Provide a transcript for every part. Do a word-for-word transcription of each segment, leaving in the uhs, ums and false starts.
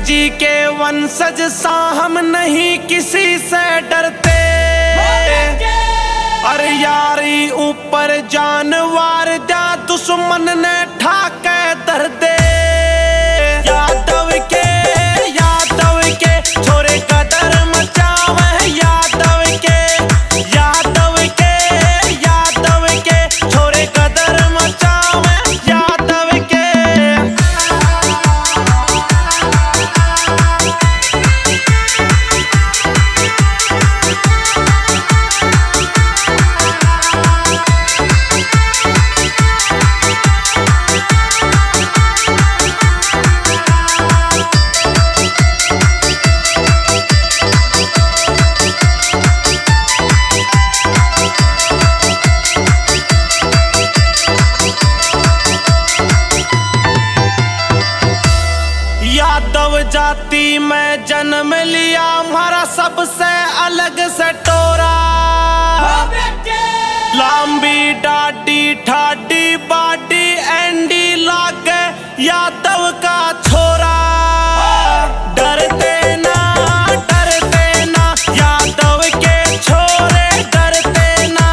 जी के वंशज सा हम नहीं किसी से डरते। अरे यारी ऊपर जानवर जा दुश्मन ने ठाके दर दे। यादव के यादव के छोरे कदर मचावे। यादव के यादव के यादव के छोरे कदर मचावे। यादव के यादव जाति में जन्म लिया हमारा सबसे अलग से टोरा। लंबी डाडी ठाडी बाडी एंडी लागे यादव का छोरा। डरते ना डरते ना यादव के छोरे डरते ना।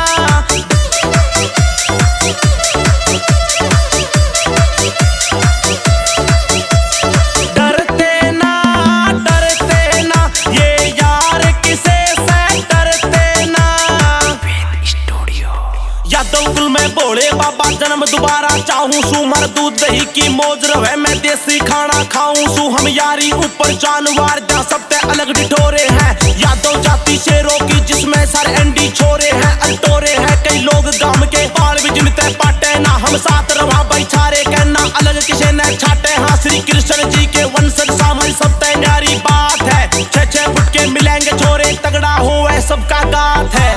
यादव में बोले बाबा जन्म दोबारा चाहूं सू मर दूध दही की मौज रहे मैं देसी खाना खाऊं सू। हम यारी ऊपर जानवर जा सबसे अलग डिठोरे हैं। यादव जाति शेरों की जिसमें सर एंडी छोरे हैं। अल्टोरे हैं कई लोग गांव के बाल भी जिनते पाटे ना। हम साथ रवा बैछारे कहना अलग किसे न छाटे। हाँ श्री कृष्ण जी के वंशज शामिल सब तय न्यारी बात है। छह छह फुट के मिलेंगे छोरे तगड़ा हो वह सबका गात है।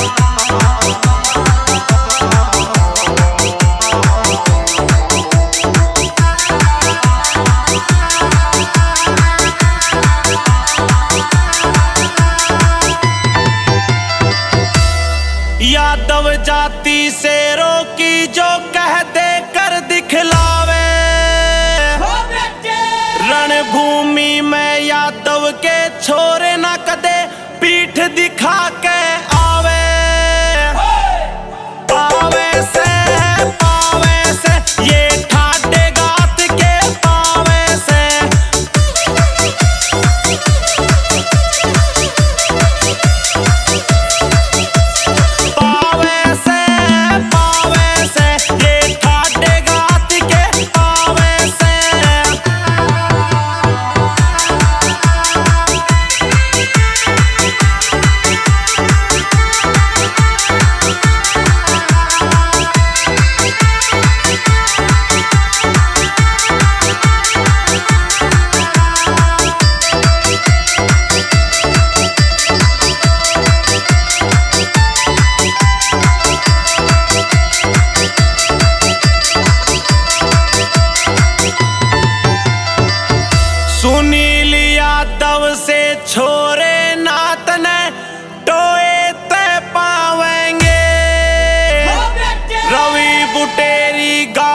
यादव जाति शेरों की जो कह दे कर दिखलावे। रणभूमि में यादव के छोरे ना कदे पीठ दिखा के आवे। पावे से पावे से ये ठाडे गात के पावे से। सुनील यादव से छोरे नातने टोए ते पावेंगे। रवि बुटेरी गा